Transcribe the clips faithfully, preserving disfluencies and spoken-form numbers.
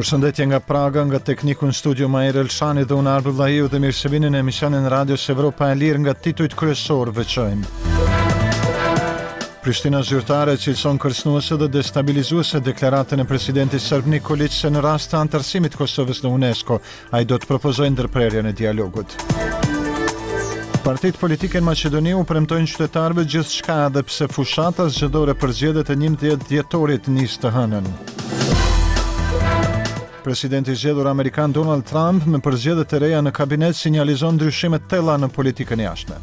Përshëndetje nga Praga, nga tekniku në studio Majer Elshani dhe unë Arbi Vllahiu dhe mirë se vini në emisionin Radios Evropa e Lirë nga titujt kryesor veçojmë. Prishtina zyrtare cilëson kërcënuese dhe destabilizuese deklaratën e presidentit serb Nikolić se në rast të anëtarësimit Kosovës në UNESCO, ai do të propozojë ndërprerjen e dialogut. Partitë politike në Maqedoni u premtojnë qytetarëve gjithçka edhe pse fushata zgjedhore për zgjedhjet e njëmbëdhjetë dhjetorit nis të hënën. Presidenti i zgjedhur amerikan Donald Trump me përzgjedhjet e reja në kabinet sinjalizon ndryshime të thella në politikën jashtme.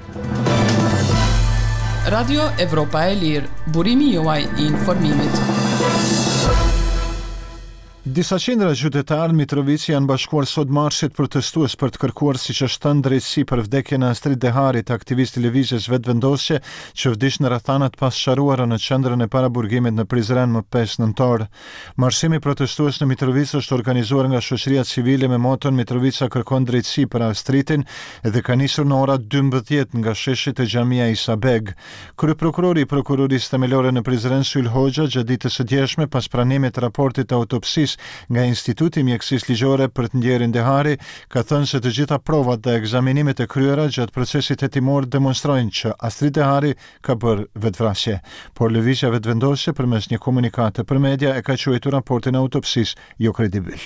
Radio Evropa e Lirë, burimi juaj i informimit. Disa qindra qytetarë në Mitrovici janë bashkuar sot marshit protestues për të kërkuar siç është thënë drejtësi për vdekjen e Astrid Deharit, aktivist lëvizjes vetëvendosje që vdiq në rrethanat pas sharruara në qendrën e paraburgimit në Prizren më pesë nëntor. Marshimi protestues në Mitrovic është organizuar nga shoqëria civile me moton Mitrovica kërkon drejtësi për Astridin dhe ka nisur në ora dymbëdhjetë nga sheshit e Xhamia Isa Beg. Kryeprokurori i prokurorisë themelore në Prizren Syl Hoxha gjatë ditës së djeshme pas pranimit të raportit të autopsisë nga Instituti Mjekësisë Ligjore për të ndjerin Dehari, ka thënë se të gjitha provat dhe ekzaminimet e kryera gjatë procesit hetimor demonstrojnë që Astrid Dehari ka bërë vetvrasje, por lëvizja vetëvendosje përmes një komunikate për media e ka quajtur raportin e autopsisë jo kredibil.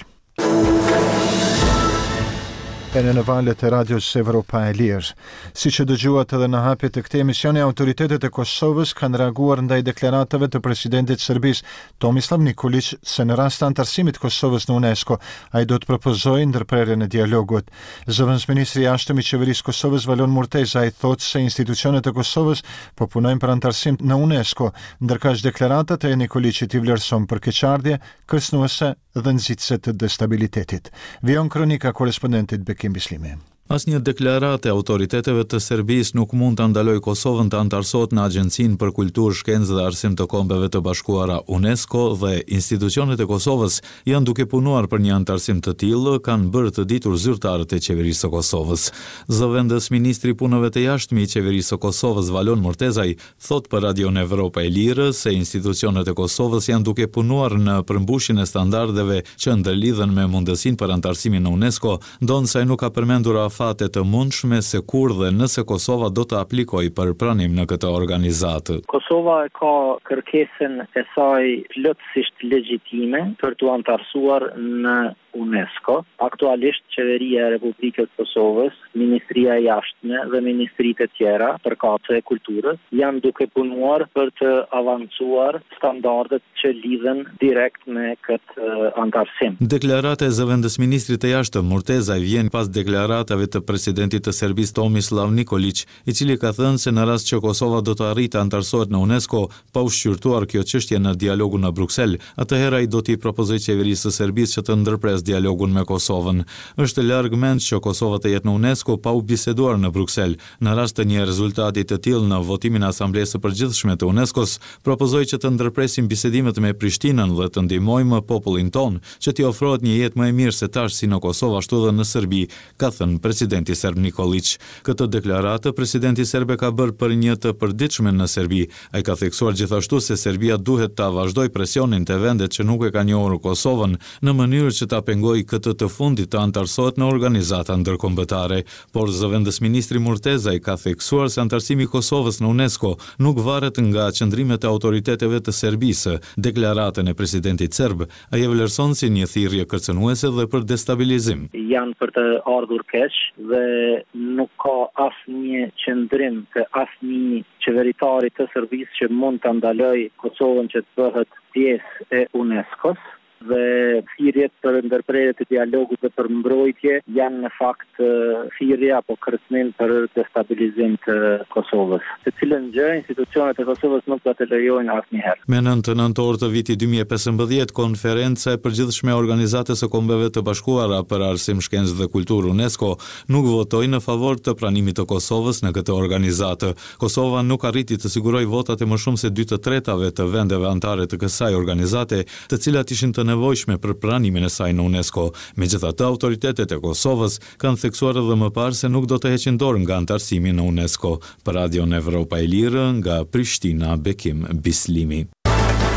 E në valet e Radios Evropa e Lirë. Si që dëgjuat edhe në hapje të këtij emisioni, autoritetet e Kosovës kanë reaguar ndaj deklaratave të presidentit Serbisë Tomislav Nikolić se në rast të anëtarësimit Kosovës në UNESCO, ai do të propozojë ndërprerjen e dialogut. Zëvendësministri i jashtëm i qeverisë Kosovës Valon Murteza ai thotë se institucionet e Kosovës po punojnë për anëtarësim në UNESCO, ndërkaq deklaratat e Nikolićit i vlerëson për keqardhje, kërcënuese dhe nxitëse të destabilitetit. Vion kronika korespondentit Bekim Bislimi. Asnjë deklarate e autoriteteve të Serbisë nuk mund të ndalojë Kosovën të anëtarësohet në Agjencinë për Kulturë, Shkencë dhe Arsim të Kombeve të Bashkuara UNESCO dhe institucionet e Kosovës janë duke punuar për një anëtarësim të tillë, kanë bërë të ditur zyrtarët e qeverisë së Kosovës. Zëvendës ministri i punëve të jashtme i qeverisë së Kosovës Valon Murtezaj thot për Radion Evropa e Lirë se institucionet e Kosovës janë duke punuar në përmbushjen e standardeve që ndërlidhen me mundësinë për anëtarësimin në UNESCO, ndonse ai nuk ka përmendur fate të mundshme se kur dhe nëse Kosova do të aplikojë për pranim në këtë organizatë. Kosova ka kërkesën e saj plotësisht legjitime për të anëtarësuar në UNESCO. Aktualisht qeveria e Republikës Kosovës, Ministria e Jashtme dhe ministritë e tjera përkatëse e kulturës janë duke punuar për të avancuar standardet që lidhen direkt me këtë anëtarësim. Deklarata e zëvendësministrit të jashtëm Murtezaj vjen pas deklaratave të presidentit të Serbisë Tomislav Nikolić, i cili ka thënë se në rast që Kosova do të arrijë të anëtarësohet në UNESCO pa u shqyrtuar kjo çështje në dialogun në Bruksel, atëherë ai do t'i propozojë qeverisë së Serbisë që të ndërpresë dialogun me Kosovën. Është larg mend që Kosova të jetë në UNESCO pa u biseduar në Bruksel. Në rast të një rezultati të tillë në votimin e Asamblesë së Përgjithshme të UNESCO-s, propozoi që të ndërpresim bisedimet me Prishtinën dhe të ndihmojmë popullin ton që t'i ofrohet një jetë më e mirë se tash si në Kosovë ashtu edhe në Serbi, ka thënë presidenti serb Nikolić. Këtë deklaratë presidenti serb ka bërë për një të përditshme në Serbi. Ai ka theksuar gjithashtu se Serbia duhet ta vazhdojë presionin te vendet që nuk e kanë njohur Kosovën në mënyrë që ta pengojë këtë të fundit të anëtarësohet në organizata ndërkombëtare, por zëvendësministri Murtezaj ka theksuar se anëtarësimi i Kosovës në UNESCO nuk varet nga qëndrimet e autoriteteve të Serbisë. Deklaratën e presidentit serb ai e vlerëson si një thirrje kërcënuese dhe për destabilizim. Janë për të ardhur keq dhe nuk ka asnjë qëndrim të asnjë qeveritari të Serbisë që mund të ndalojë Kosovën që të bëhet pjesë e UNESCO-s. Dhe thirrjet për ndërprerje të dialogut dhe për mbrojtje janë në fakt thirrje apo kërcënim për destabilizim të Kosovës, të cilën gjë institucionet e Kosovës nuk do të lejojnë asnjëherë. Me nëntë nëntor të vitit dy mijë e pesëmbëdhjetë, konferenca e përgjithshme e Organizatës së Kombeve të Bashkuara për Arsim, Shkencë dhe Kulturë UNESCO nuk votoi në favor të pranimit të Kosovës në këtë organizatë. Kosova nuk arriti të sigurojë votat e më shumë se dy të tretave të vendeve anëtare të kësaj organizate, të cilat ishin të nevojshme për pranimin e saj në UNESCO. Megjithatë, autoritetet e Kosovës kanë theksuar edhe më parë se nuk do të heqin dorë nga anëtarësimi në UNESCO. Për Radion Evropa e Lirë, nga Prishtina, Bekim Bislimi.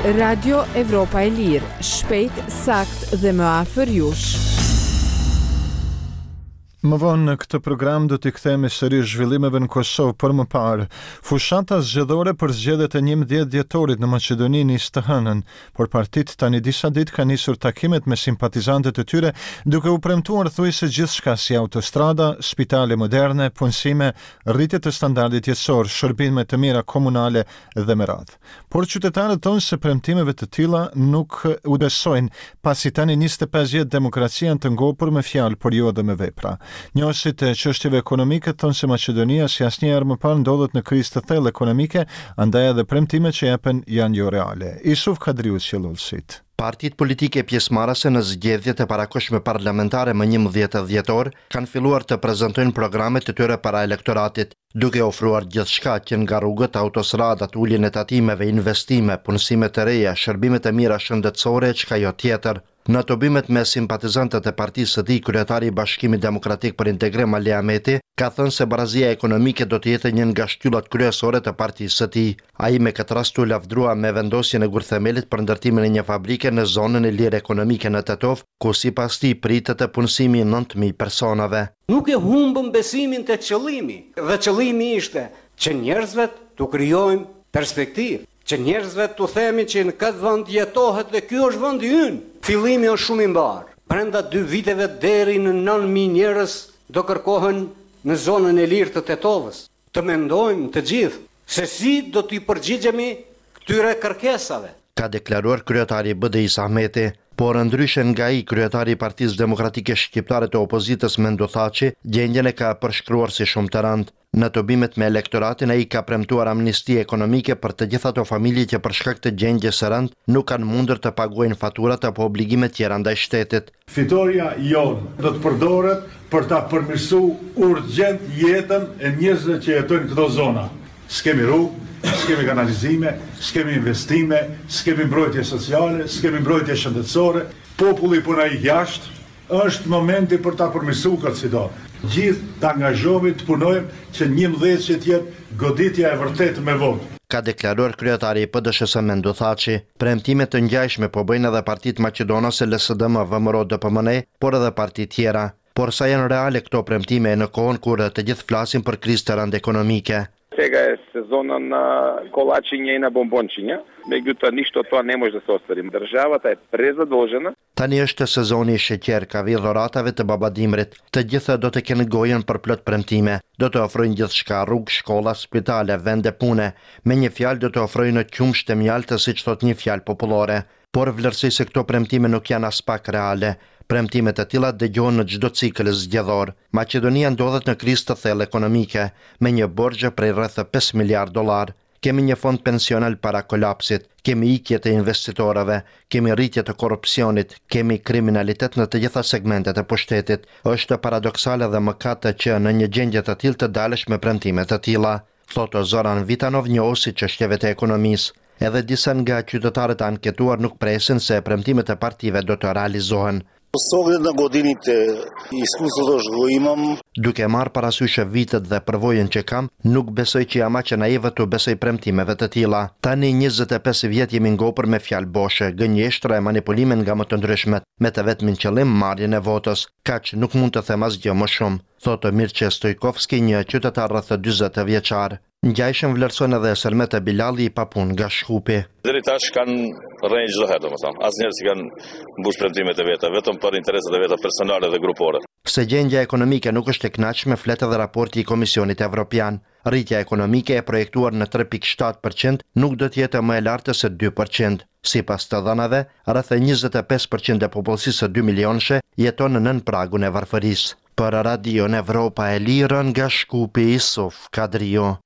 Radio Evropa e Lirë, shpejt, sakt dhe më afër jush. Më vonë në këtë program do t'i kthehemi sërish zhvillimeve në Kosovë, por më parë. Fushata zgjedhore për zgjedhjet e njëmbëdhjetë dhjetorit në Maqedoni nis të hënën, por partitë tani disa ditë kanë nisur takimet me simpatizantët e tyre, duke u premtuar thuajse gjithçka si autostrada, spitale moderne, punësime, rritje të standardit jetësor, shërbime të mira komunale dhe me radhë. Por qytetarët thonë se premtimeve të tilla nuk u besojnë, pasi tani njëzet e pesë vjet demokracia janë të ngopur me fjalë, por jo edhe me vepra. Njësit e çështjeve ekonomike thonë se Maqedonia si asnjëherë më parë ndodhet në krizë të thellë ekonomike, andaj edhe premtimet që jepen janë jo reale. Isuf Kadriu sjellësit. Partitë politike pjesëmarrëse në zgjedhjet e parakohshme parlamentare më njëmbëdhjetë dhjetor kanë filluar të prezantojnë programet e tyre para elektoratit, duke ofruar gjithçka që nga rrugët, autostradat, uljen e tatimeve, investime, punësime të reja, shërbime të mira shëndetësore e çka jo tjetër. Në tobimet me simpatizantët e partisë së tij, kryetari i Bashkimit Demokratik për Integrim Ali Ahmeti ka thënë se barazia ekonomike do të jetë një nga shtyllat kryesore të partisë së tij. Ai me këtë rast u lavdrua me vendosjen e gurthemelit për ndërtimin e një fabrike në zonën e lirë ekonomike në Tetov, ku sipas tij pritet të punësimi nëntë mijë personave. Nuk e humbëm besimin te qëllimi, dhe qëllimi ishte që njerëzve t'u krijojmë perspektivë, që njerëzve t'u themi që në këtë vend jetohet dhe ky është vendi ynë. Fillimi është shumë i mbar. Brenda dy viteve deri në nëntë mijë njerëz do kërkohen në zonën e lirë të Tetovës. Të mendojmë të gjithë se si do t'i përgjigjemi këtyre kërkesave. Ka deklaruar kryetari B D I-s Ahmeti, por ndryshe nga ai, kryetari i Partisë Demokratike Shqiptare të Opozitës Mendo Thaçi, gjendjen e ka përshkruar si shumë të rëndë. Në tobimet me elektoratin ai ka premtuar amnisti ekonomike për të gjitha ato familje që për shkak të gjendjes së rëndë nuk kanë mundur të paguajnë faturat apo obligime tjera ndaj shtetit. Fitoria jonë do të përdoret për ta përmirësuar urgjent jetën e njerëzve që jetojnë këto zona. S'kemi rrugë, s'kemi kanalizime, s'kemi investime, s'kemi mbrojtje sociale, s'kemi mbrojtje shëndetësore. Populli po na ik jashtë, është momenti për ta përmirësuar këtë situatë. Gjithë të angazhohemi të punojmë që njëmbëdhjetë që të jetë goditja e vërtetë me votë. Ka deklaruar kryetari i P D S S Mendo Thaçi. Premtime të ngjashme po bëjnë edhe partitë maqedonase L S D M, V M R O, D P M N, por edhe partitë tjera. Por sa janë reale këto premtime në kohën kur të gjithë flasin për krizë të rëndë ekonomike? Сега е сезона на колачиња и на бомбончиња, меѓутоа ништо од тоа не може да се оствари. Државата е презадолжена. Tani është sezoni i sheqer, ka vi dhuratave të babadimrit. Të gjitha do të kenë gojën për plot premtime. Do të ofrojnë gjithçka, rrugë, shkolla, spitale, vende pune. Me një fjalë do të ofrojnë qumshtë të mjaltë, siç thot një fjalë popullore. Por vlerësoj se këto premtime nuk janë as pak reale. Premtimet e tilla dëgjohen në çdo cikël zgjedhor. Maqedonia ndodhet në krizë të thellë ekonomike, me një borxh prej rreth pesë miliardë dollar. Kemi një fond pensional para kolapsit, kemi ikje të investitorëve, kemi rritje të korrupsionit, kemi kriminalitet në të gjitha segmentet e pushtetit. Është paradoksale dhe mëkat që në një gjendje të tillë të dalësh me premtime të tilla, thotë Zoran Vitanov, njohuesi çështjeve të ekonomisë. Edhe disa nga qytetarët anketuar nuk presin se premtimet e partive do të realizohen. Duke marrë parasysh vitet dhe përvojën që kam, nuk besoj që jam aq naiv të besoj premtimeve të tilla. Tani njëzet e pesë vjet jemi ngopur me fjalë boshe, gënjeshtra e manipulime nga më të ndryshmet, me të vetmin qëllim marrjen e votës. Kaq nuk mund të them asgjë më shumë, thotë Mirce Stojkovski, një qytetar rreth dyzet vjeçar. Ngjajshëm vlerëson edhe Selmeta Bilali i papun nga Shkupi. Deri tash kanë rënë çdo herë, domethënë. Asnjëherë si kanë mbush premtimet e veta, vetëm për interesat e veta personale dhe grupore. Se gjendja ekonomike nuk është e kënaqshme, flet edhe raporti i Komisionit Evropian. Rritja ekonomike e projektuar në tre pikë shtatë përqind nuk do të jetë më e lartë se dy përqind. Sipas të dhënave, rreth njëzet e pesë përqind e popullsisë së dy milionëshe jeton nën pragun e varfërisë. Për Radio Evropa e Lirë nga Shkupi, Isuf Kadriu.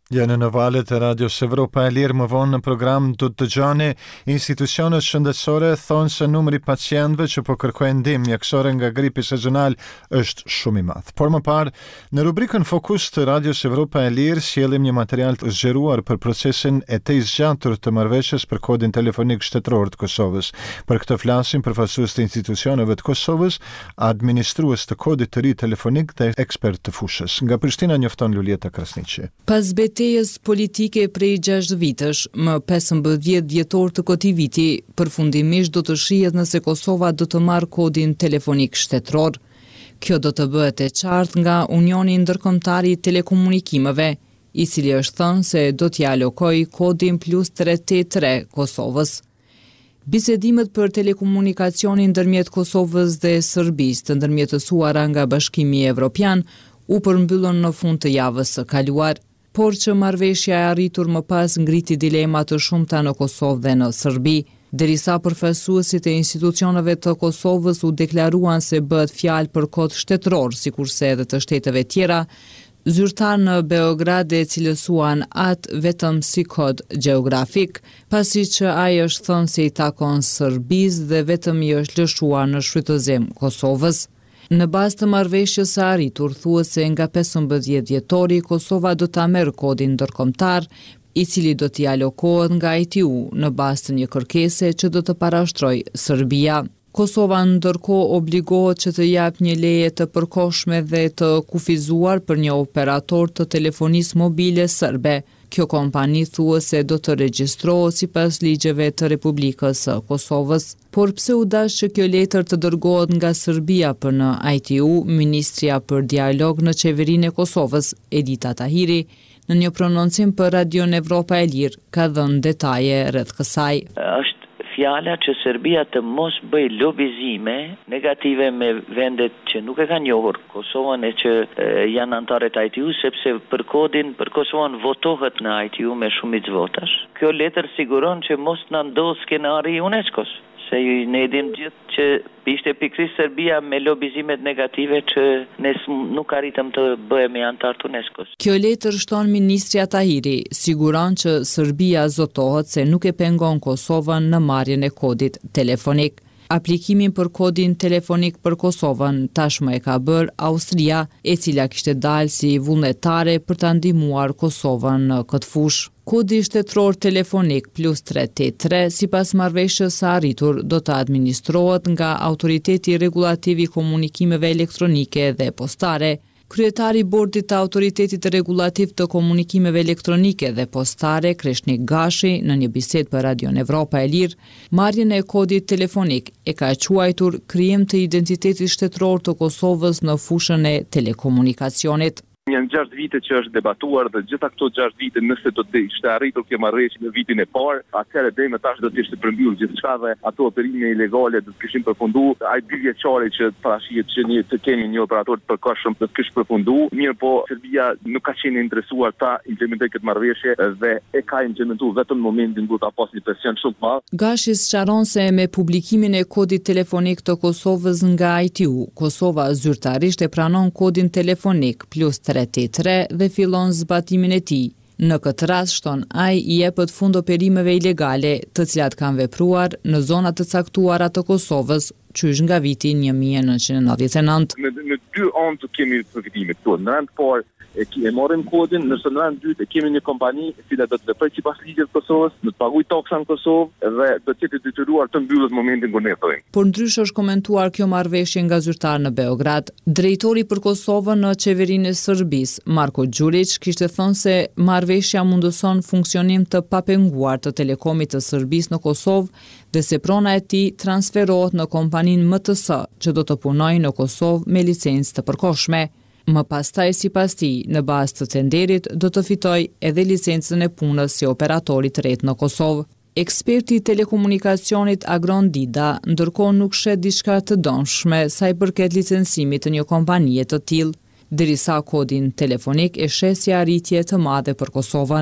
Janë në valet e Radios Evropa e Lirë. Më vonë në program do të dëgjoni institucionet shëndetësore thonë se numri pacientëve që po kërkojnë ndihmë mjekësore nga gripi sezonal është shumë i madh. Por më parë, në rubrikën Fokus të Radios Evropa e Lirë sjellim një material të zgjeruar për procesin e të zgjatur të marrëveshjes për kodin telefonik shtetëror të Kosovës. Për këtë flasim përfaqësues të institucioneve të Kosovës, administrues të kodit të ri telefonik dhe ekspert të fushës. Nga Prishtina njofton Lulieta Krasniqi. Pas betejës politike prej gjashtë vitesh, më pesëmbëdhjetë dhjetor të këtij viti, përfundimisht do të shihet nëse Kosova do të marrë kodin telefonik shtetëror. Kjo do të bëhet e qartë nga Unioni Ndërkombëtar i Telekomunikimeve, i cili është thënë se do t'i alokojë kodin plus tre tre tre Kosovës. Bisedimet për telekomunikacionin ndërmjet Kosovës dhe Serbisë, të ndërmjetësuara nga Bashkimi Evropian, u përmbyllën në fund të javës së kaluar, por që marrëveshja e arritur më pas ngriti dilema të shumta në Kosovë dhe në Serbi, derisa përfaqësuesit e institucioneve të Kosovës u deklaruan se bëhet fjalë për kod shtetëror, sikurse edhe të shteteve tjera, zyrtar në Beograd e cilësuan atë vetëm si kod gjeografik, pasi që ai është thënë se i takon Serbisë dhe vetëm i është lëshuar në shfrytëzim Kosovës. Në bazë të marrëveshjes së arritur, thuhet se nga pesëmbëdhjetë dhjetori Kosova do ta merr kodin ndërkombëtar, i cili do t'i alokohet nga I T U në bazë të një kërkese që do të parashtrojë Serbia. Kosova ndërkohë obligohet që të jap një leje të përkohshme dhe të kufizuar për një operator të telefonisë mobile serbe. Kjo kompani thuhet se do të regjistrohet sipas ligjeve të Republikës së Kosovës. Por pse u dash që kjo letër të dërgohet nga Serbia për në I T U, Ministria për Dialog në Qeverinë e Kosovës, Edita Tahiri, në një prononcim për Radion Evropa e Lirë, ka dhënë detaje rreth kësaj. Është fjala që Serbia të mos bëj lobizime negative me vendet që nuk e kanë njohur Kosovën e që e, janë anëtarë të I T U, sepse për kodin për Kosovën votohet në I T U me shumicë votash. Kjo letër siguron që mos na ndodh skenari i UNESCO-s, se ne e dim gjithë që ishte pikërisht Serbia me lobizimet negative që ne nuk arritëm të bëhemi anëtar të UNESCO-s. Kjo letër shton Ministria Tahiri, siguron që Serbia zotohet se nuk e pengon Kosovën në marrjen e kodit telefonik. Aplikimin për kodin telefonik për Kosovën tashmë e ka bërë Austria, e cila kishte dalë si vullnetare për ta ndihmuar Kosovën në këtë fushë. Kodi shtetëror telefonik plus tre tre tre, sipas marrëveshjes së arritur, do të administrohet nga Autoriteti Rregullativ i Komunikimeve Elektronike dhe Postare. Kryetari i Bordit të Autoritetit Rregullativ të Komunikimeve Elektronike dhe Postare, Kreshnik Gashi, në një bisedë për Radion Evropa e Lirë, marrjen e kodit telefonik e ka quajtur krijim të identitetit shtetëror të Kosovës në fushën e telekomunikacionit. Janë gjashtë vite që është debatuar dhe gjitha këto gjashtë vite nëse do të ishte arritur kjo marrëveshje në vitin e parë, atëherë deri më tash do të ishte përmbyllur gjithçka dhe ato operime ilegale do të kishin përfunduar. Ai dy vjeçari që parashihet që ne të kemi një operator të përkohshëm do të kishte përfunduar. Mirë po, Serbia nuk ka qenë interesuar ta implementojë këtë marrëveshje dhe e ka implementuar vetëm në momentin kur ka pasur një presion shumë të madh. Gashi sqaron se me publikimin e kodit telefonik të Kosovës nga I T U, Kosova zyrtarisht e pranon kodin telefonik plus tre tre tre dhe fillon zbatimin e tij. Në këtë rast shton ai i jepet fund operimeve ilegale, të cilat kanë vepruar në zona të caktuara të Kosovës, qysh nga viti një mijë e nëntëqind e nëntëdhjetë e nëntë. Në, në dy anë të kemi përfitime këtu. Në rand parë e, e morëm kodin, nëse në rand dytë e kemi një kompani e cila do të veprojë sipas ligjit të Kosovës, do të paguajë taksa në Kosovë dhe do të jetë detyruar të mbyllet momentin kur ne thojmë. Por ndryshe është komentuar kjo marrëveshje nga zyrtar në Beograd. Drejtori për Kosovën në Qeverinë e Serbisë, Marko Đurić, kishte thënë se marrëveshja mundëson funksionim të papenguar të telekomit të Serbisë në Kosovë dhe se prona e tij transferohet në kompaninë M T S, që do të punojë në Kosovë me licencë të përkohshme. Më pastaj, sipas tij, në bazë të tenderit do të fitojë edhe licencën e punës si operatori të ret në Kosovë. Eksperti i telekomunikacionit Agron Dida ndërkohë nuk shet diçka të dëmshme sa i përket licencimit të një kompanie të tillë, derisa kodin telefonik e sheh si arritje të madhe për Kosovën.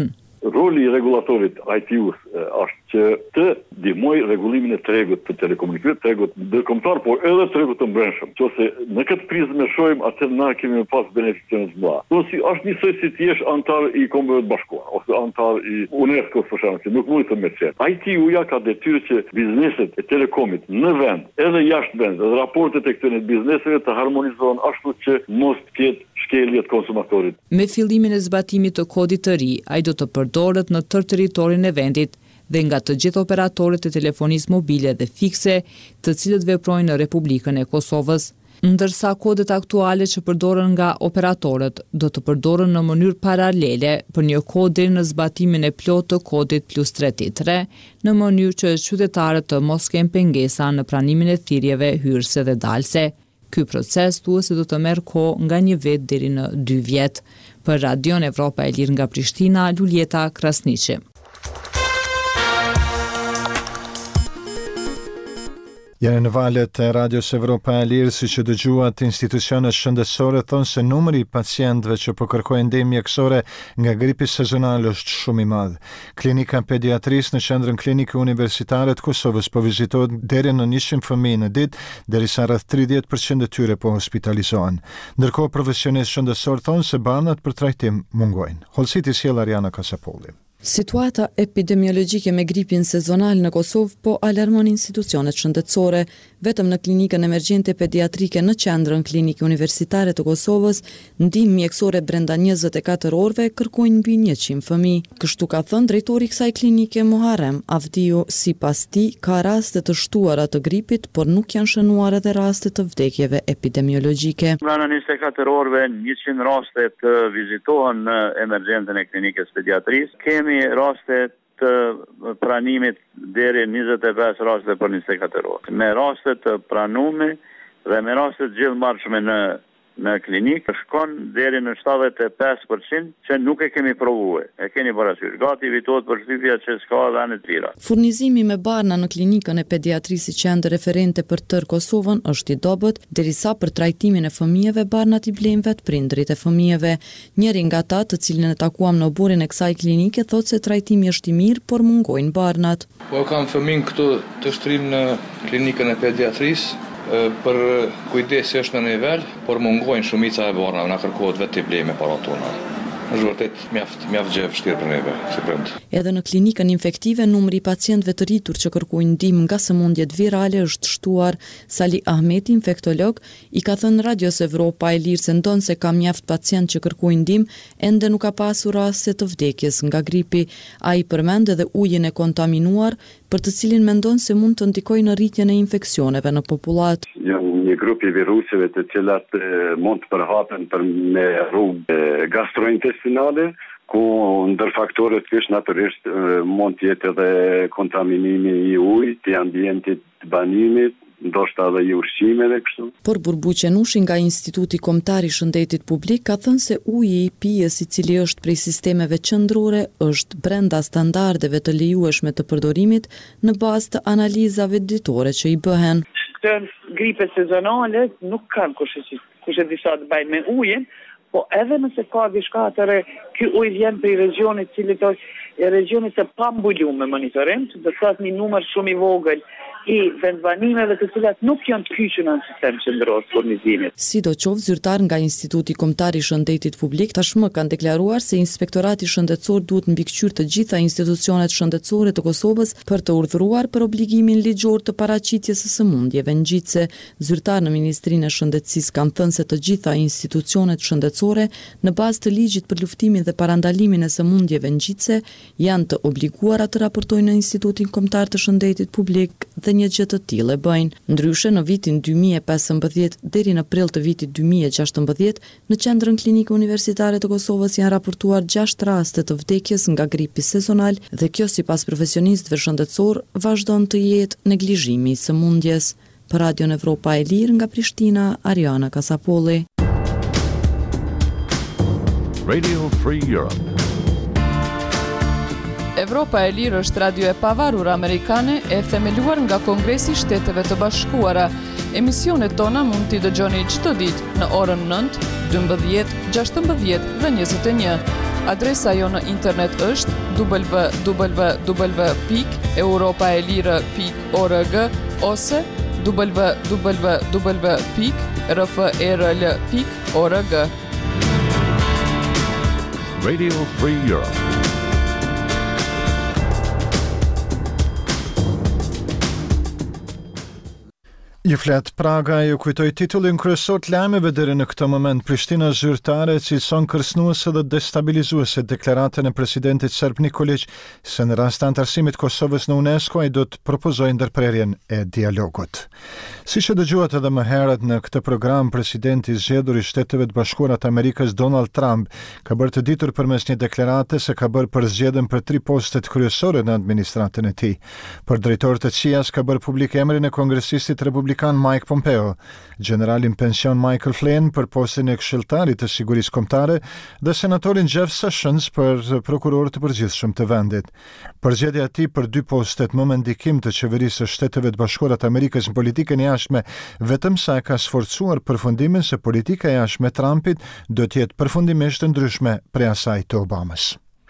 roli i regulatorit I T U-s është që të ndihmoj rregullimin e tregut të telekomunikimit, tregut ndërkombëtar, por edhe tregut të brendshëm. Qose në këtë prizmë shohim atë na kemi pas beneficione të mëdha. Po si është njësoj si ti jesh antar i Kombeve të Bashkuara ose antar i UNESCO për shembull, nuk mund të më thënë. I T U-ja ka detyrë që bizneset e telekomit në vend, edhe jashtë vendit, edhe raportet e këtyre bizneseve të harmonizohen ashtu që mos të ketë shkelje të konsumatorit. Me fillimin e zbatimit të kodit të ri, ai do të përdoret në tërë territorin e vendit dhe nga të gjithë operatorët e telefonisë mobile dhe fikse, të cilët veprojnë në Republikën e Kosovës, ndërsa kodet aktuale që përdoren nga operatorët do të përdoren në mënyrë paralele për një kod deri në zbatimin e plotë të kodit plus tre tre, në mënyrë që qytetarët të mos kenë pengesa në pranimin e thirrjeve hyrëse dhe dalse. Ky proces thuhet se do të merr kohë nga një vit deri në dy vjet. Për Radion Evropa e Lirë nga Prishtina, Luljeta Krasniqi. Janë në valet e Radios Evropa e Lirë, si që dëgjuat, institucionet shëndetësore thonë se numri i pacientëve që po kërkojnë ndihmë mjekësore nga gripi sezonal është shumë i madh. Klinika pediatrisë në qendrën klinike universitare të Kosovës po vizitohet deri në njëqind fëmijë në ditë, derisa rreth tridhjetë përqind e tyre po hospitalizohen. Ndërkohë profesionistë shëndetësor thonë se banat për trajtim mungojnë. Holsiti sjell Ariana Kasapolli. Situata epidemiologjike me gripin sezonal në Kosovë po alarmon institucionet shëndetësore. Vetëm në klinikën emergjente pediatrike në qendrën klinike universitare të Kosovës, ndihmë mjekësore brenda njëzet e katër orëve kërkojnë mbi njëqind fëmijë. Kështu ka thënë drejtori i kësaj klinike Muharrem Avdiu, sipas tij ka raste të shtuara të gripit, por nuk janë shënuar edhe raste të vdekjeve epidemiologjike. Në njëzet e katër orëve njëqind raste të vizitohen në emergjentën e klinikës pediatrisë. Kemi raste të pranimit deri njëzet e pesë raste për njëzet e katër orë. Me raste të pranume dhe me raste të gjithëmarrshme në në klinikë shkon deri në shtatëdhjetë e pesë përqind që nuk e kemi provuar. E keni parasysh. Gati evitohet përshtypja që s'ka edhe anë të tjera. Furnizimi me barna në klinikën e pediatrisë qendër referente për tërë Kosovën është i dobët, derisa për trajtimin e fëmijëve barnat i blejnë vetë prindrit e fëmijëve. Njëri nga ata, të cilin e takuam në oborin e kësaj klinike, thotë se trajtimi është i mirë, por mungojnë barnat. Po kam fëmijën këtu të shtrim në klinikën e pediatrisë. Për kujdesi është në nivel, por mungojnë shumica e barnave, na kërkohet vetë i blejmë para tona. Është vërtet mjaft mjaft gjë e vështirë për neve, si prind. Edhe në klinikën infektive numri i pacientëve të rritur që kërkojnë ndihmë nga sëmundjet virale është shtuar. Sali Ahmeti, infektolog, i ka thënë Radios Evropa e Lirë se ndonë se ka mjaft pacient që kërkojnë ndihmë, ende nuk ka pasur raste të vdekjes nga gripi. Ai përmend edhe ujin e kontaminuar, për të cilin mendon se mund të ndikojë në rritjen e infeksioneve në popullat. Një grup i viruseve të cilat e, mund të përhapen për me rrugë gastrointestinale, ku ndër faktorët kish natyrisht mund të jetë edhe kontaminimi i ujit, i ambientit të banimit, ndoshta edhe i ushqimeve kështu. Por Burbuqe Nushi nga Instituti Kombëtar i Shëndetit Publik ka thënë se uji i pijes, i cili është prej sistemeve qendrore, është brenda standardeve të lejueshme të përdorimit në bazë të analizave ditore që i bëhen. Këto gripe sezonale nuk kanë kush e disa të bajnë me ujin, po edhe nëse ka diçka atëre, ky ujë vjen prej regionit cili të regionit të pambuluar me monitorim, do të thotë një numër shumë i vogël i vendbanimeve të cilat nuk janë të kyçur në sistem qendror të furnizimit. Sidoqoftë, zyrtar nga Instituti Kombëtar i Shëndetit Publik tashmë kanë deklaruar se Inspektorati Shëndetësor duhet mbikëqyrë të gjitha institucionet shëndetësore të Kosovës për të urdhëruar për obligimin ligjor të paraqitjes së sëmundjeve ngjitse. Zyrtar në Ministrinë e Shëndetësisë kanë thënë se të gjitha institucionet shëndetësore në bazë të ligjit për luftimin dhe parandalimin e sëmundjeve ngjitse janë të obliguara të raportojnë në Institutin Kombëtar të Shëndetit Publik dhe një gjë të tillë e bëjnë. Ndryshe, në vitin dy mijë e pesëmbëdhjetë deri në prill të vitit dy mijë e gjashtëmbëdhjetë, në qendrën klinike universitare të Kosovës janë raportuar gjashtë raste të vdekjes nga gripi sezonal dhe kjo sipas profesionistëve shëndetësor vazhdon të jetë neglizhimi i sëmundjes. Për Radion Evropa e Lirë nga Prishtina, Ariana Kasapolli. Radio Free Europe. Evropa e Lirë është radio e pavarur amerikane e themeluar nga Kongresi i Shteteve të Bashkuara. Emisionet tona mund t'i dëgjoni çdo ditë në orën nëntë, dymbëdhjetë, gjashtëmbëdhjetë dhe njëzet e një. Adresa jo në internet është w w w pikë europaelire pikë org ose w w w pikë r f e r l pikë org. Radio Free Europe. Ju flet Praga ju kujtoj titullin kryesor të lajmeve deri në këtë moment. Prishtina zyrtare cilëson kërcënuese dhe destabilizuese deklaratën e presidentit serb Nikolić se në rast të antarësimit Kosovës në UNESCO ai do të propozojë ndërprerjen e dialogut. Siç e dëgjuat edhe më herët në këtë program, presidenti i zgjedhur i Shteteve të Bashkuara të Amerikës Donald Trump ka bërë të ditur përmes një deklarate se ka bërë përzgjedhjen për tri postet kryesore në administratën e tij. Për drejtor të C I A-s ka bërë publik emrin e kongresistit republikan Mike Pompeo, generalin pension Michael Flynn për postin e këshilltarit të sigurisë kombëtare dhe senatorin Jeff Sessions për prokuror të përgjithshëm të vendit. Përzgjedhja e tij për dy postet më me ndikim të qeverisë së Shteteve të Bashkuara të Amerikës në politikën e jashtme vetëm sa e ka sforcuar përfundimin se politika e jashtme e Trumpit do të jetë përfundimisht ndryshme prej asaj të Obamës.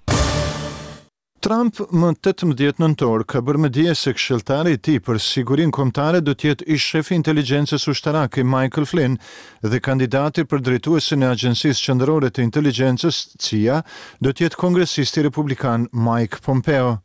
Trump më tetëmbëdhjetë nëntor ka bërë me dije se këshilltari i tij për sigurinë kombëtare do të jetë ish shefi i inteligjencës ushtarake Michael Flynn dhe kandidati për drejtuesin e Agjencisë Qendrore të Inteligjencës C I A do të jetë kongresisti republikan Mike Pompeo.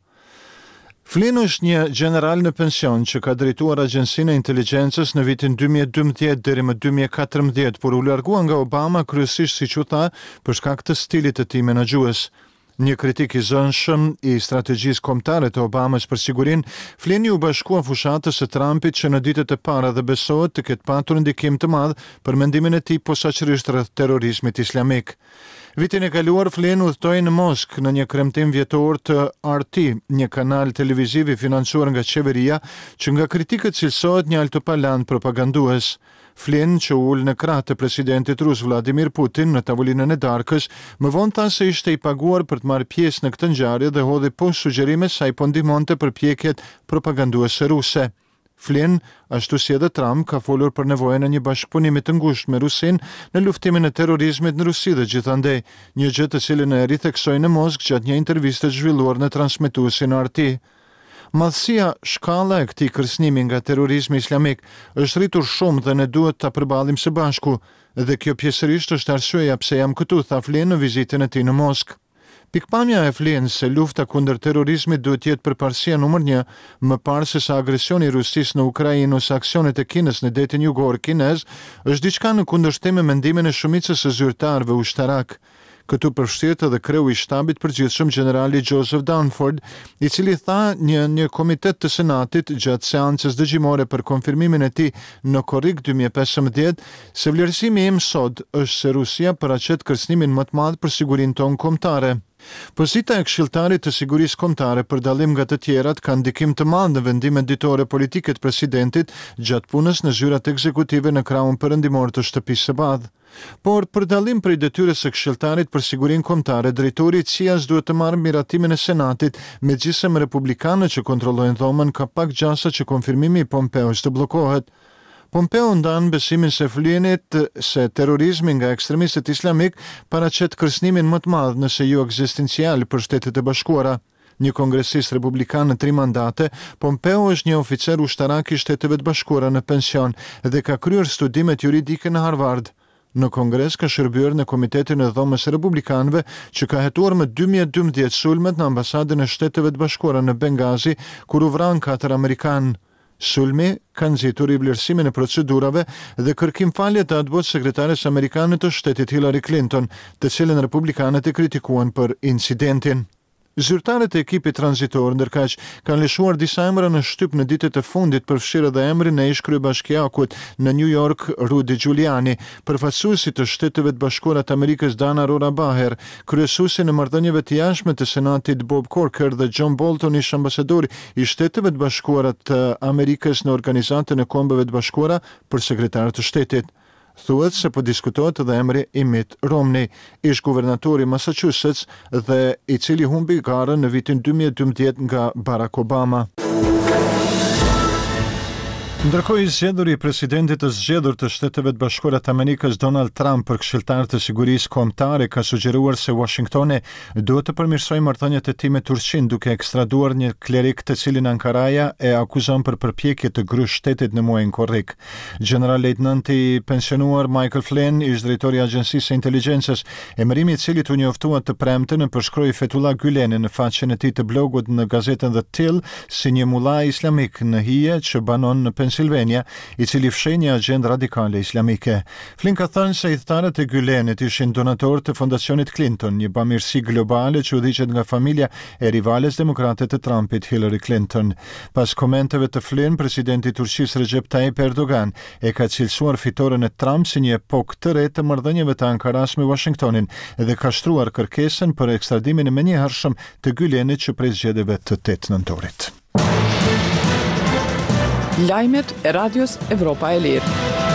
Flynn është një general në pension që ka drejtuar Agjencinë e Inteligjencës në vitin dy mijë e dymbëdhjetë deri më dy mijë e katërmbëdhjetë, por u largua nga Obama kryesisht siç u tha për shkak të stilit të tij menaxhues. Një kritik i zënshëm i strategjisë kombëtare të Obamës për sigurinë, Flynn u bashkua fushatës së Trumpit që në ditët e para dhe besohet të ketë patur ndikim të madh për mendimin e tij posaçërisht rreth terrorizmit islamik. Vitin e kaluar Flynn udhtoi në Moskë në një kremtim vjetor të R T, një kanal televiziv i financuar nga qeveria që nga kritikët cilësohet një altopalant propagandues. Flynn, që u ul në krah të presidentit rus Vladimir Putin në tavolinën e darkës, më vonë tha se ishte i paguar për të marrë pjesë në këtë ngjarje dhe hodhi poshtë sugjerime se ai po ndihmonte përpjekjet propaganduese ruse. Flynn, ashtu si edhe Trump, ka folur për nevojën e një bashkëpunimi të ngushtë me Rusinë në luftimin e terrorizmit në Rusi dhe gjithandej, një gjë të cilën e ritheksoi në Moskë gjatë një interviste zhvilluar në transmetuesin R T. Madhësia shkalla e këtij kërcënimi nga terrorizmi islamik është rritur shumë dhe ne duhet ta përballim së bashku, dhe kjo pjesërisht është arsyeja pse jam këtu, tha Flynn në vizitën e tij në Moskë. Pikpamja e Flynn se lufta kundër terrorizmit duhet jetë përparësia numër një, më parë se sa agresioni i Rusisë në Ukrainë ose aksionet e Kinës në detin jugor kinez, është diçka në kundërshtim me mendimin e shumicës së zyrtarëve ushtarak. Këtu përfshirët edhe kreu i shtabit përgjithshëm generali Joseph Dunford, i cili tha një një komitet të Senatit gjatë seancës dëgjimore për konfirmimin e tij në korrik dy mijë e pesëmbëdhjetë se vlerësimi im sot është se Rusia paraqet kërcënimin më të madh për sigurinë tonë kombëtare. Pozita e këshilltarit të sigurisë kombëtare për dallim nga të tjerat ka ndikim të madh në vendimet ditore politike të presidentit gjatë punës në zyrat ekzekutive në krahun perëndimor të shtëpisë së Badh. Por për dallim prej detyrës së këshilltarit për sigurinë kombëtare, drejtori i C I A-s duhet të marrë miratimin e Senatit, megjithëse me republikanët që kontrollojnë dhomën ka pak gjasa që konfirmimi i Pompeos të bllokohet. Pompeo ndan besimin se Flynnit se terrorizmi nga ekstremistët islamik paraqet kërcënimin më të madh nëse jo ekzistencial për Shtetet e Bashkuara. Një kongresist republikan në tri mandate, Pompeo është një oficer ushtarak i Shteteve të Bashkuara në pension dhe ka kryer studimet juridike në Harvard. Në Kongres ka shërbyer në Komitetin e Dhomës së Republikanëve që ka hetuar më dy mijë e dymbëdhjetë sulmet në ambasadën e Shteteve të Bashkuara në Bengazi, kur u vran katër amerikanë. Sulmi ka nxitur i vlerësimin e procedurave dhe kërkim falje të atbot sekretares amerikane të shtetit Hillary Clinton, të cilën republikanët e kritikuan për incidentin. Zyrtarët e ekipit tranzitor ndërkaq kanë lëshuar disa emra në shtyp në ditët e fundit, përfshirë edhe emrin e ish kryebashkiakut në New York Rudy Giuliani, përfaqësuesi të Shteteve të Bashkuara të Amerikës Dana Rohrabacher, kryesuesi në marrëdhënieve të jashtme të Senatit Bob Corker dhe John Bolton, ish ambasador i Shteteve të Bashkuara të Amerikës në Organizatën e Kombeve të Bashkuara për sekretar të shtetit. Thuhet se po diskutohet edhe emri i Mitt Romney, ish guvernatori i Massachusetts dhe i cili humbi garën në vitin dy mijë e dymbëdhjetë nga Barack Obama. Ndërkohë, i zgjedhur i presidentit të zgjedhur të Shteteve të Bashkuara të Amerikës Donald Trump për këshilltar të sigurisë kombëtare ka sugjeruar se Washingtoni duhet të përmirësojë marrëdhëniet e tij me Turqinë duke ekstraduar një klerik të cilin Ankaraja e akuzon për përpjekje të grysh shtetit në muajin korrik. General lejtnanti i pensionuar Michael Flynn, ish drejtori i Agjencisë së Inteligjencës, emërimi i cilit u njoftua të premten e përshkroi Fethullah Güleni në faqen e tij të blogut në gazetën The Till si një mullaj islamik në hije që banon në Pennsylvania, i cili fsheh një agjendë radikale islamike. Flynn ka thënë se udhëtarët e Gülenit ishin donator të fondacionit Clinton, një bamirësi globale që udhëhiqet nga familja e rivales demokrate të Trumpit, Hillary Clinton. Pas komenteve të Flynn, presidenti i Turqisë Recep Tayyip Erdogan e ka cilësuar fitoren e Trump si një epokë të re të marrëdhënieve të Ankaras me Washingtonin dhe ka shtruar kërkesën për ekstradimin e menjëhershëm të Gülenit që prej zgjedhjeve të tetë nëntorit. Lajmet e Radios Evropa e Lirë.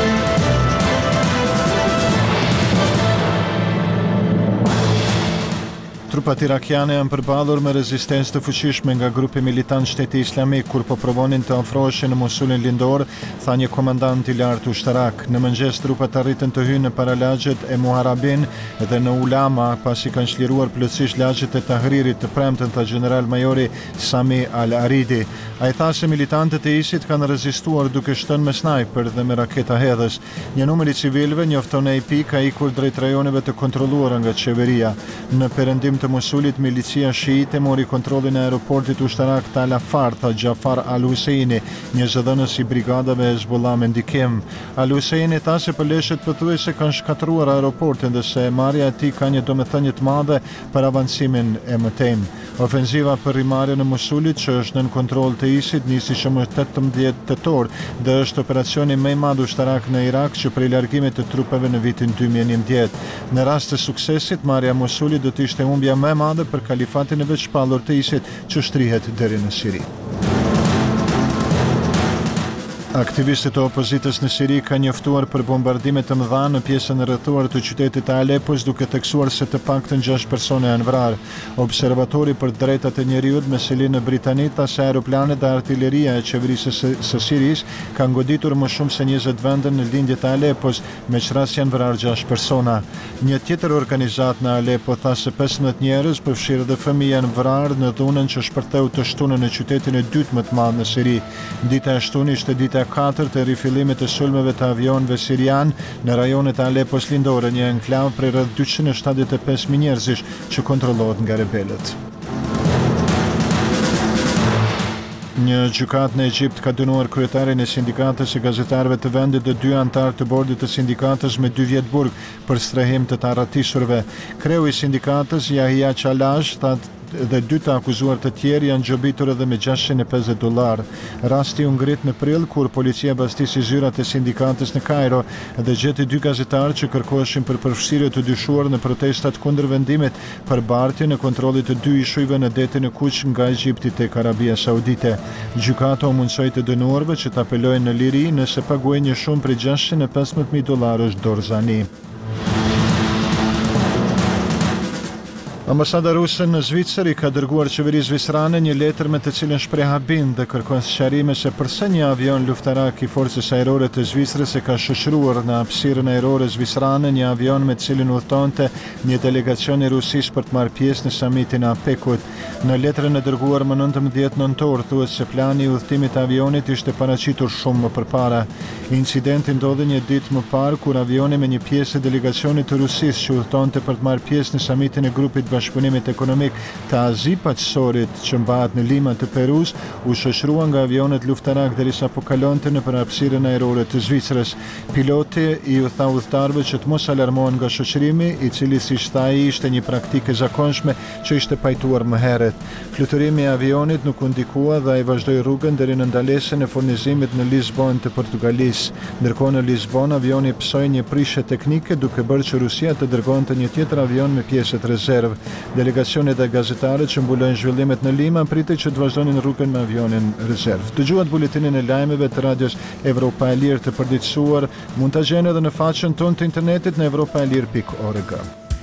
Trupat irakiane janë përballur me rezistencë të fuqishme nga grupi militant Shteti Islamik kur po provonin të ofroheshin në Mosulin lindor, tha një komandant i lartë ushtarak. Në mëngjes trupat arritën të hyjnë në paralagjet e Muharabin dhe në Ulama pasi kanë çliruar plotësisht lagjet e Tahririt të premten, tha general majori Sami Al-Aridi. Ai tha se militantët e ISIT kanë rezistuar duke shtënë me snajper dhe me raketa hedhës. Një numër i civilëve, njofton A P, ka ikur drejt rajoneve të kontrolluara nga qeveria. Në perëndim të Mosulit, milicia shiite mori kontrollin e aeroportit ushtarak Tal Afar, tha Jafar Al-Husseini, një zëdhënës i brigadave Hezbollah me ndikim. Al-Husseini tha se pëleshët pothuajse kanë shkatëruar aeroportin dhe se marrja e tij ka një domethënie të madhe për avancimin e mëtejm. Ofenziva për rrimarrjen e Mosulit, që është nën kontroll të ISIT, nisi më tetëmbëdhjetë tetor dhe është operacioni më i madh ushtarak në Irak që prej largimit të trupave në vitin dy mijë e njëmbëdhjetë. Në rast të suksesit, marrja e Mosulit do të ishte humbja më e madhe për kalifatin e veçpallur të ISIT që shtrihet deri në Siri. Aktivistët e opozitës në Siri kanë njoftuar për bombardime të mëdha në pjesën e rrethuar të qytetit të Alepos, duke theksuar se të paktën gjashtë persona janë vrarë. Observatori për drejtat e njerëzit me selinë Britani tha se aeroplanet dhe artilleria e qeverisë së Sirisë kanë goditur më shumë se njëzet vende në lindjet e Alepos, me qras janë vrarë gjashtë persona. Një tjetër organizat në Alepo tha se pesëmbëdhjetë njerëz, përfshirë edhe fëmijë, janë vrarë në dhunën që shpërtheu të shtunën në qytetin e dytë më të madh në Siri. Dita e shtunë ishte dita katërt e rifillimit të sulmeve të avionëve sirian në rajonet e Alepos lindore, një enklav prej rreth dyqind e shtatëdhjetë e pesë mijë njerëzish që kontrollohet nga rebelët. Një gjykat në Egjipt ka dënuar kryetarin e sindikatës e gazetarëve të vendit dhe dy anëtarë të bordit të sindikatës me dy vjet burg për strehim të të arratisurve. Kreu i sindikatës Yahya Chalash tha dhe dy të akuzuar të tjerë janë gjobitur edhe me gjashtëqind e pesëdhjetë dollar. Rasti u ngrit në prill kur policia bastisi zyrat e sindikatës në Kairo dhe gjeti dy gazetarë që kërkoheshin për përfshirje të dyshuar në protestat kundër vendimit për bartjen e kontrollit të dy ishujve në detin e Kuq nga Egjipti tek Arabia Saudite. Gjykata u mundsoi të dënuarve që të apelojnë në liri nëse paguajnë një shumë prej gjashtëqind e pesëmbëdhjetë mijë dollarësh dorëzani. Ambasada ruse në Zvicër i ka dërguar qeverisë zvicrane një letër me të cilën shpreh habin dhe kërkon sqarime se pse një avion luftarak i forcës ajrore të Zvicrës e ka shoqëruar në hapësirën ajrore zvicrane një avion me të cilin udhëtonte një delegacion i Rusisë për të marrë pjesë në samitin e APEC-ut. Në letrën e dërguar më nëntëmbëdhjetë nëntor thuhet se plani i udhëtimit të avionit ishte paraqitur shumë më përpara. Incidenti ndodhi një ditë më parë kur avioni me një pjesë e delegacionit të Rusisë që udhëtonte për të marrë pjesë në samitin e grupit bashkëpunimit ekonomik të Azi-Paqësorit që mbahet në Lima të Perus u shoqërua nga avionet luftarak derisa po kalonte nëpër hapësirën ajrore të Zvicrës. Piloti i u tha udhëtarëve që të mos alarmohen nga shoqërimi, i cili siç tha ai ishte një praktikë e zakonshme që ishte pajtuar më herët. Fluturimi i avionit nuk u ndikua dhe ai vazhdoi rrugën deri në ndalesën e furnizimit në Lisbon të Portugalisë. Ndërkohë në Lisbon avioni psoi një prishje teknike duke bërë që Rusia të dërgonte një tjetër avion me pjesë të rezervë. Delegacionet dhe gazetarët që mbulojnë zhvillimet në Lima pritet që të vazhdonin rrugën me avionin rezerv. Dëgjuat buletinin e lajmeve të radios Evropa e Lirë të përditësuar mund ta gjeni edhe në faqen tonë të internetit në evropaelir pikë org.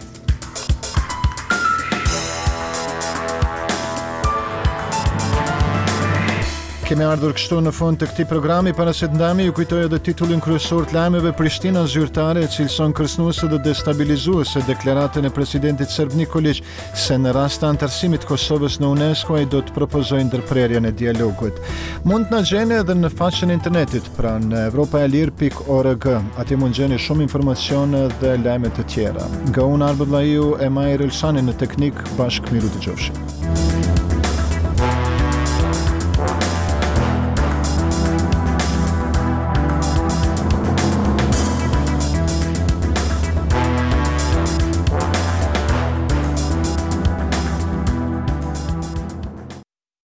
Kemi ardhur kështu në fund të këtij programi. Para se të ndajmë, ju kujtoj edhe titullin kryesor të lajmeve: Prishtina zyrtare e cilëson kërcënuese dhe destabilizuese deklaratën e presidentit serb Nikolić se në rast të antarësimit të Kosovës në UNESCO ai do të propozojë ndërprerjen e dialogut. Mund të na gjeni edhe në faqen e internetit, pra në evropaelir pikë org. Atje mund gjeni shumë informacione dhe lajme të tjera. Nga unë Arbëllaiu e Majr Elshani në teknik, bashkë miru dëgjofshim.